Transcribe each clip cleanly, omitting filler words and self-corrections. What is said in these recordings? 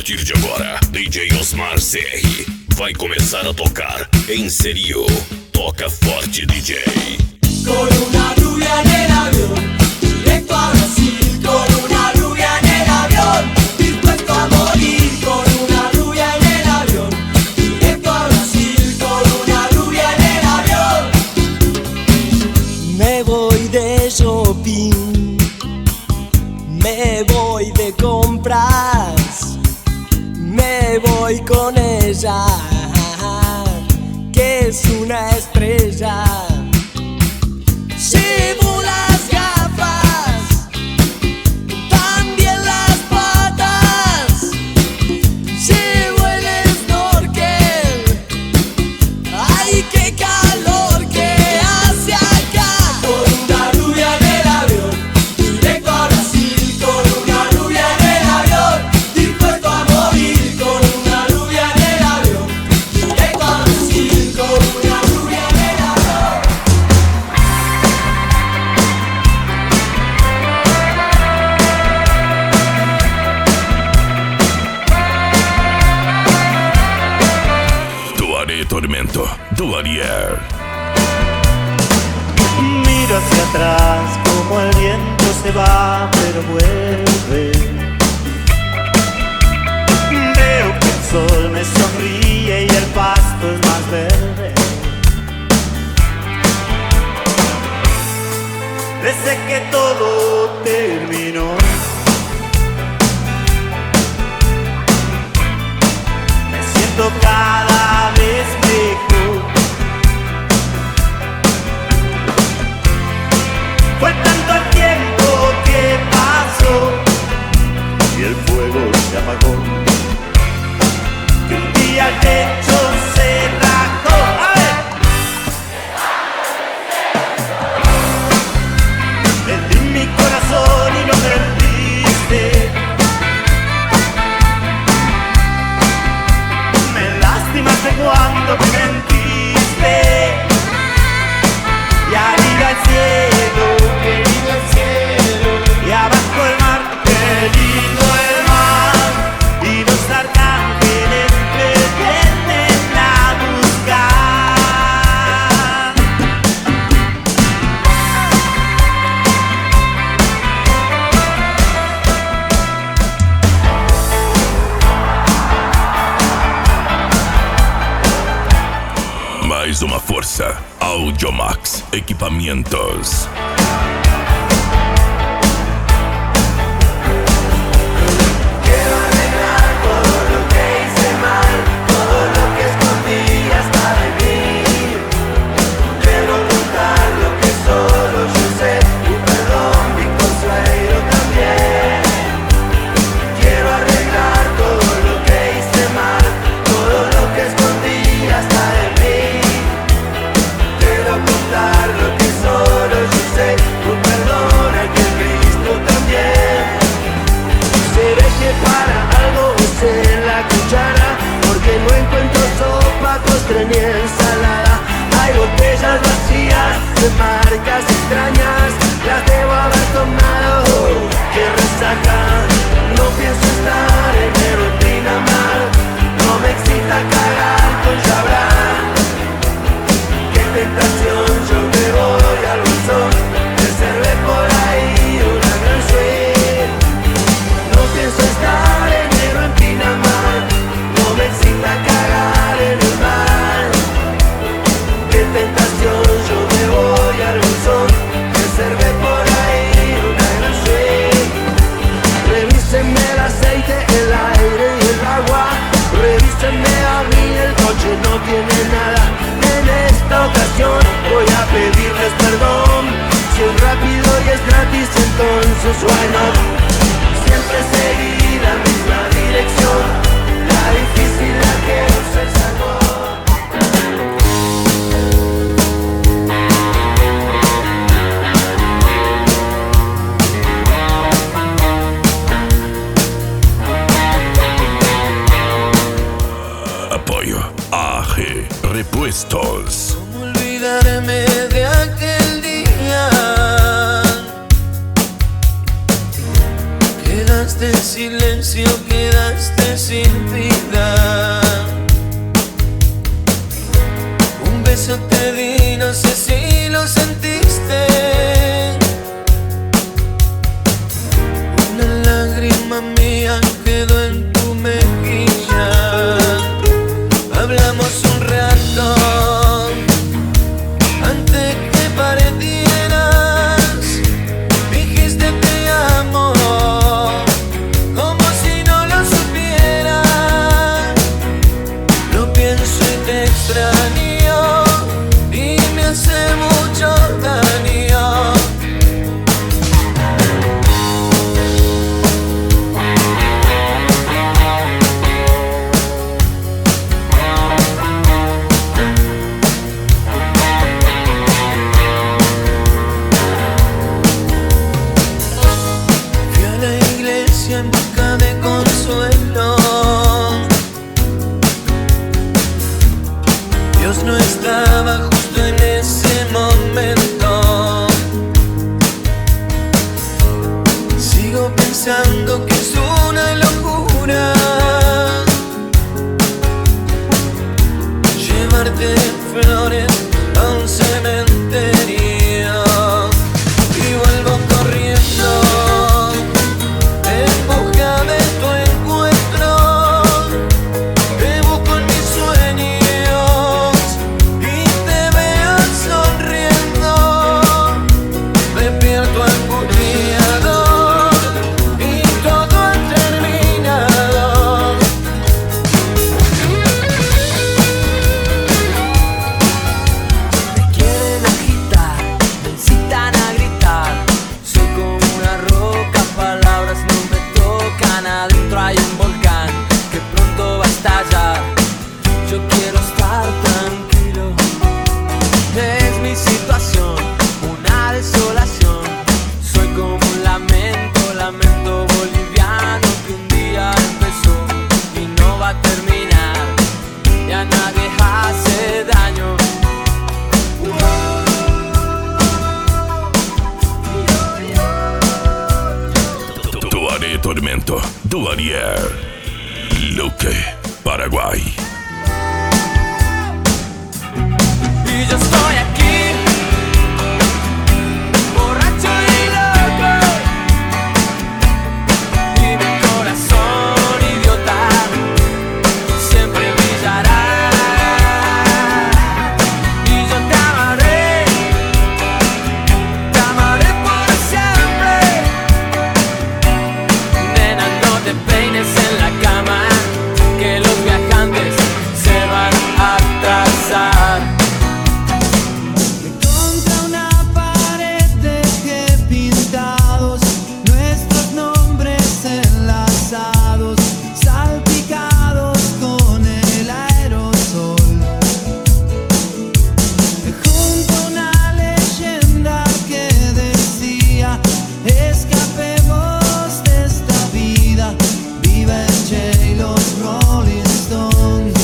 partir de agora, DJ Osmar CR vai começar a tocar em serio. Toca forte, DJ. Con una rubia en el avión, directo a Brasil. Con una rubia en el avión, dispuesto a morir. Con una rubia en el avión, directo a Brasil. Con una rubia en el avión. Me voy de shopping, me voy de compras, me voy con ella, que es una estrella. Llevo las gafas, también las patas, llevo el snorkel. ¡Ay, qué calor que hace acá! Con una rubia en el avión, directo a Brasil. Con una rubia en el avión, dispuesto a morir. Con una rubia en el avión, directo a Brasil. Con una rubia en el avión. Tuaré Tormento, do Ariel. Miro hacia atrás como el viento se va pero vuelve. Veo que el sol me sonríe y el pasto es más verde. Desde que todo terminó, me siento cada vez mejor. Fue tanto el tiempo que pasó y el fuego se apagó, que un día el techo se rajó. ¡A ver! Le di mi corazón y lo perdiste. Me lastimaste cuando me mentiste. Y arriba el cielo, y abajo el mar, qué lindo el mar. Y los arcángeles me vienen a buscar. Mais uma força, Audiomax Equipamentos. Quiero arreglar todo lo que hice mal, todo lo que escondí hasta de mí. Quiero contar lo que solo yo sé, mi perdón, mi consuelo también. Quiero arreglar todo lo que hice mal, todo lo que escondí hasta de mí. Quiero contar lo que solo yo sé, tu perdón, que Cristo también. Se ve que para algo usé la cuchara, porque no encuentro sopa, postre ni ensalada. Hay botellas vacías de marcas extrañas, las debo haber tomado. ¡Qué resaca! No pienso estar en rutina mal, no me excita cagar con Chabran. ¡Qué tentación! Yo me voy al bolsón, reservé por ahí una gran suite. No pienso estar enero en Pinamar, no me excita cagar en el mar. Qué tentación, yo me voy al bolsón, reservé por ahí una gran suite. Revísenme el aceite, el aire y el agua, revísenme a mí, el coche no tiene nada. En esta ocasión voy a pedirles perdón, si es rápido y es gratis entonces why not. Siempre seguí la misma dirección, la difícil la que no se salvó. Apoio AG Repuestos. ¿Cómo olvidarme de aquel día? Quedaste en silencio, quedaste dejaste sin vida. Un beso te di, no sé si lo sentiste. Una lágrima mía quedó en tu mejilla. Hablamos un rato antes que partieras. Dijiste te amo como si no lo supiera. Lo pienso y te extraño y me hace mucho daño. En busca de consuelo, Dios no estaba justo en ese momento. Sigo pensando que es una locura llevarte flores a un cementerio. Y vuelvo corriendo en busca de tu encuentro. Te busco en mis sueños y te veo sonriendo. Despierto angustiado y todo ha terminado. Me quieren agitar, me incitan a gritar. Soy como una roca, palabras no me tocan. Adentro hay un volcán que pronto va a estallar. Yo quiero estar tranquilo. Es mi situación, una desolación. Soy como un lamento, lamento boliviano que un día empezó y no va a terminar. Y a nadie hace daño. Tuaré Tormento, do Ariel, Luque, Paraguay. Y yo estoy aquí, borracho y loco, y mi corazón idiota siempre brillará. Y yo te amaré por siempre. Nena, no te peines en la cama, que los viajantes se van a atrasar. Contra una pared dejé pintados nuestros nombres enlazados, salpicados con el aerosol. Junto a una leyenda que decía: escapemos de esta vida, viven Jay y los Rolling Stones.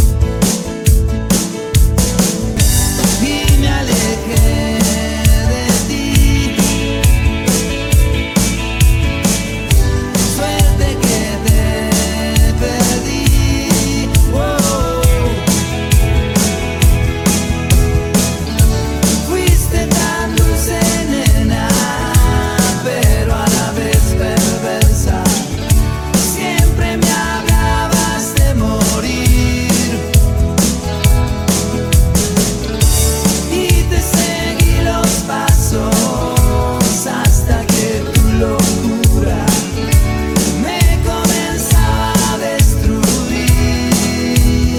Y me alejé de ti. Suerte que te perdí. Fuiste tan dulce, nena, pero a la vez perversa. Siempre me hablabas de morir. Y te seguí los pasos hasta que tu locura me comenzaba a destruir.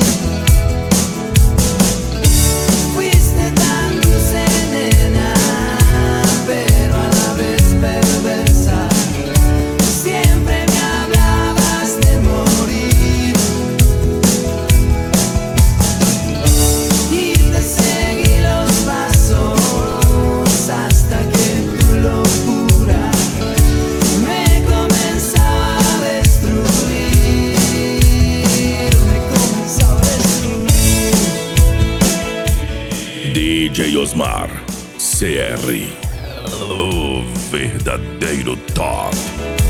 Fuiste tan dulce, nena, pero a la vez perversa. Siempre me hablabas de morir. Y te seguí los pasos hasta que tu locura me comenzaba a destruir. Me comenzaba a destruir. DJ Osmar, CR, o verdadeiro top.